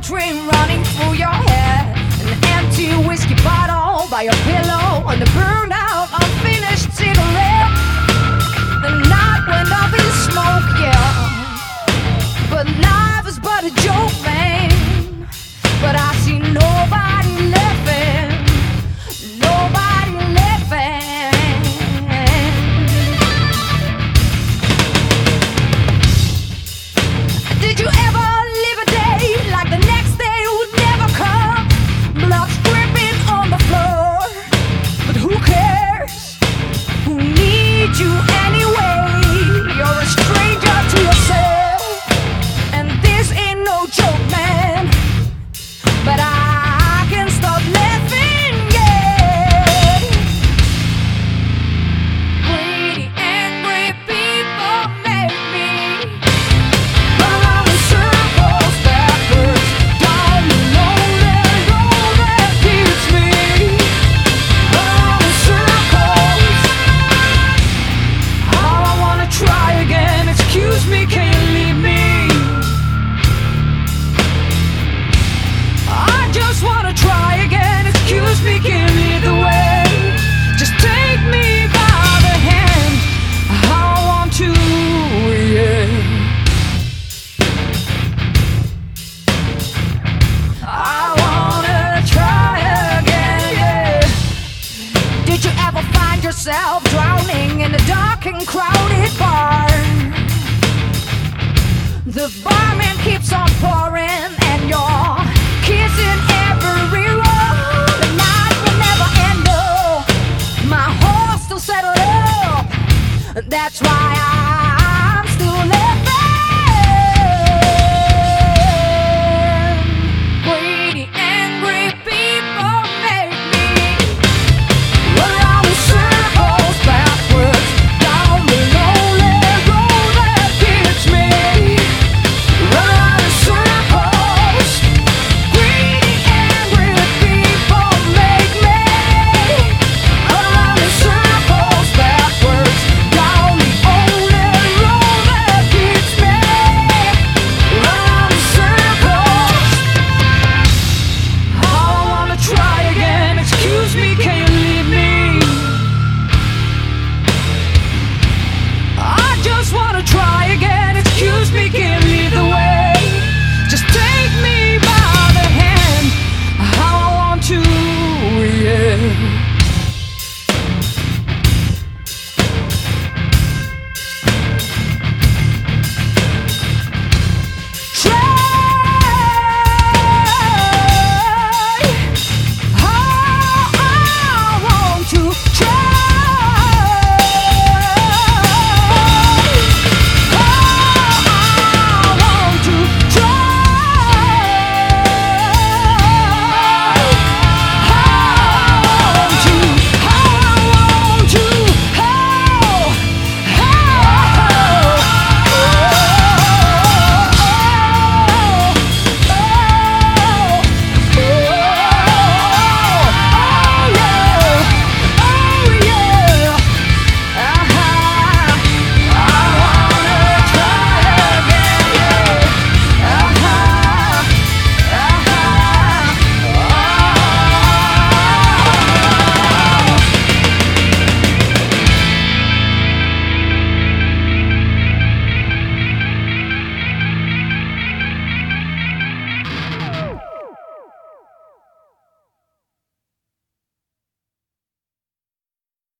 dream running through your head. An empty whiskey bottle by your pillow, and a burned out, unfinished cigarette. The night went up in smoke, yeah. But life is but a joke, man. But I see nobody laughing, nobody laughing. Did you ever live a day like the next day would never come? Blood dripping on the floor, but who cares? Who needs you anyway? You're a stranger to yourself, and this ain't no joke, man. But I can't stop laughing, yeah. Greedy, angry people make me run around in circles backwards, down the road that keeps me. Run around in circles. How I wanna try again. Excuse me, can you leave me? I just wanna try again. Excuse me, can you lead the way? Just take me by the hand. How I want to, yeah. I wanna try again, yeah. Did you ever find yourself drowning in a dark and crowded bar? The barman keeps on pouring, and you're kissing every roll. The night will never end, oh. My horse will settle up. That's why